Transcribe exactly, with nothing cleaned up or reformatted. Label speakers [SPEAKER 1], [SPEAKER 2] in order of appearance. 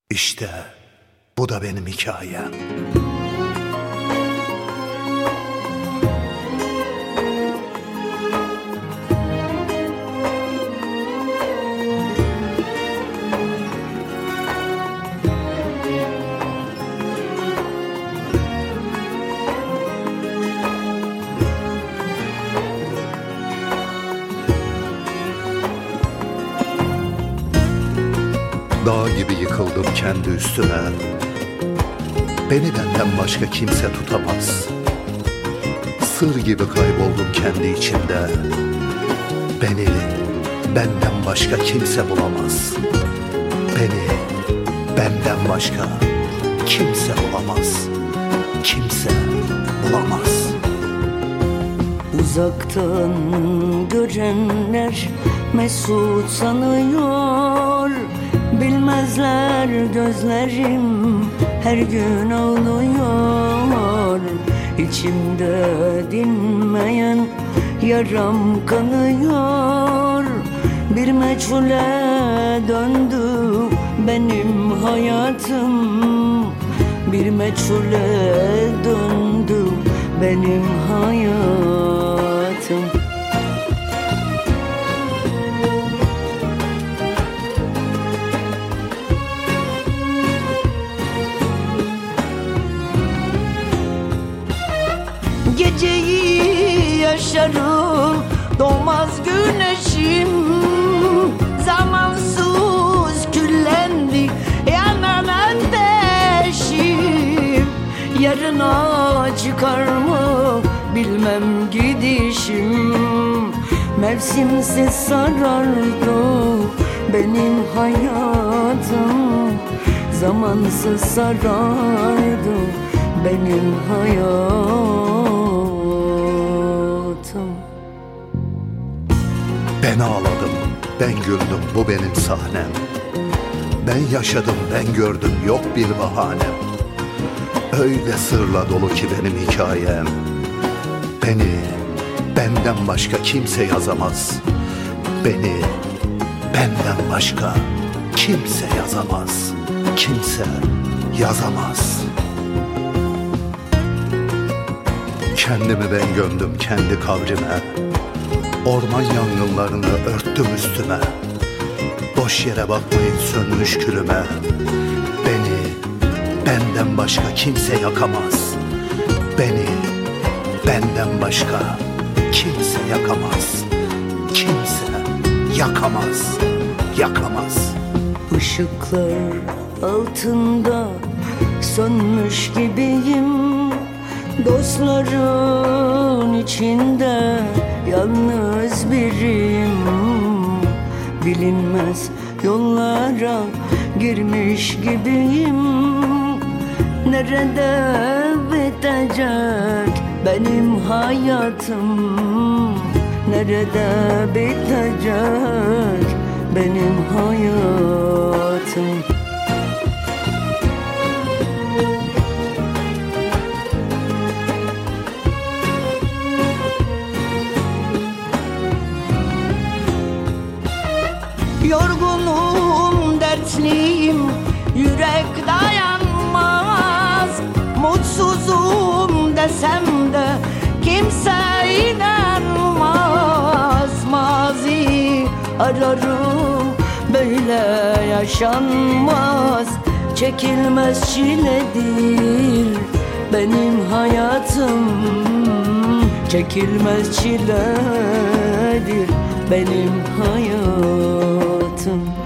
[SPEAKER 1] İşte bu da benim hikayem. Dağ gibi yıkıldım kendi üstüme. Beni benden başka kimse tutamaz. Sır gibi kayboldum kendi içimde. Beni benden başka kimse bulamaz. Beni benden başka kimse bulamaz. Kimse bulamaz.
[SPEAKER 2] Uzaktan görenler mesut sanıyor. Bilmezler gözlerim her gün ağlıyor. İçimde dinmeyen yaram kanıyor. Bir meçhule döndü benim hayatım. Bir meçhule döndü benim hayatım. Geceyi yaşarım, doğmaz güneşim. Zamansız küllendi yanan ateşim. Yarına çıkar mı bilmem gidişim. Mevsimsiz sarardı benim hayatım. Zamansız sarardı benim hayatım.
[SPEAKER 1] Ben ağladım, ben güldüm, bu benim sahnem. Ben yaşadım, ben gördüm, yok bir bahanem. Öyle sırla dolu ki benim hikayem. Beni benden başka kimse yazamaz. Beni benden başka kimse yazamaz. Kimse yazamaz. Kendimi ben gömdüm kendi kabrime. Orman yangınlarını örttüm üstüme. Boş yere bakmayın sönmüş külüme. Beni benden başka kimse yakamaz. Beni benden başka kimse yakamaz. Kimse yakamaz, yakamaz.
[SPEAKER 2] Işıklar altında sönmüş gibiyim. Dostların içinde yalnız birim. Bilinmez yollara girmiş gibiyim. Nerede bitecek benim hayatım? Nerede bitecek benim hayatım? Yorgunum, dertliyim, yürek dayanmaz. Mutsuzum desem de kimse inanmaz. Mazi ararım, böyle yaşanmaz. Çekilmez çiledir benim hayatım. Çekilmez çiledir benim hayatım.